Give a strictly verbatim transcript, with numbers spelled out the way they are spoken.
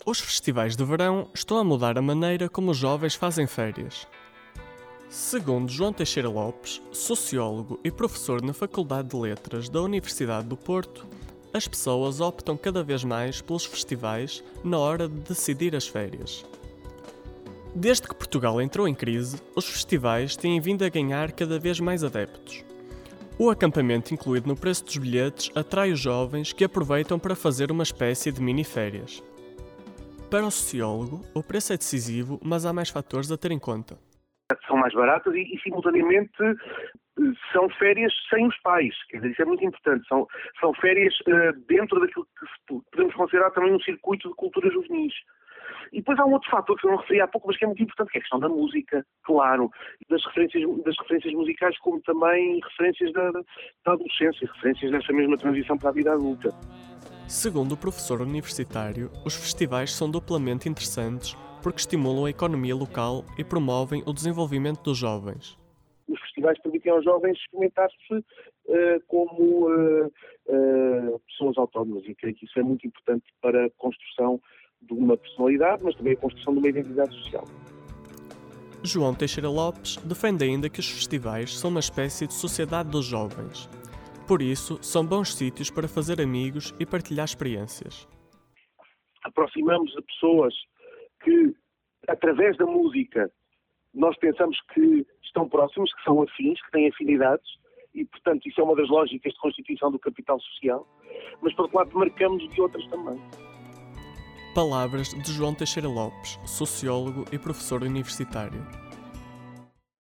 Os festivais de verão estão a mudar a maneira como os jovens fazem férias. Segundo João Teixeira Lopes, sociólogo e professor na Faculdade de Letras da Universidade do Porto, as pessoas optam cada vez mais pelos festivais na hora de decidir as férias. Desde que Portugal entrou em crise, os festivais têm vindo a ganhar cada vez mais adeptos. O acampamento incluído no preço dos bilhetes atrai os jovens que aproveitam para fazer uma espécie de mini-férias. Para o sociólogo, o preço é decisivo, mas há mais fatores a ter em conta. São mais baratas e, e simultaneamente, são férias sem os pais. Quer dizer, isso é muito importante. São, são férias uh, dentro daquilo que se, podemos considerar também um circuito de cultura juvenis. E depois há um outro fator que eu não referi há pouco, mas que é muito importante, que é a questão da música, claro, das referências, das referências musicais, como também referências da, da adolescência, referências dessa mesma transição para a vida adulta. Segundo o professor universitário, os festivais são duplamente interessantes porque estimulam a economia local e promovem o desenvolvimento dos jovens. Os festivais permitem aos jovens experimentar-se uh, como uh, uh, pessoas autónomas, e creio que isso é muito importante para a construção de uma personalidade, mas também a construção de uma identidade social. João Teixeira Lopes defende ainda que os festivais são uma espécie de sociedade dos jovens. Por isso, são bons sítios para fazer amigos e partilhar experiências. Aproximamos de pessoas que, através da música, nós pensamos que estão próximos, que são afins, que têm afinidades, e, portanto, isso é uma das lógicas de constituição do capital social, mas, por outro lado, marcamos de outras também. Palavras de João Teixeira Lopes, sociólogo e professor universitário.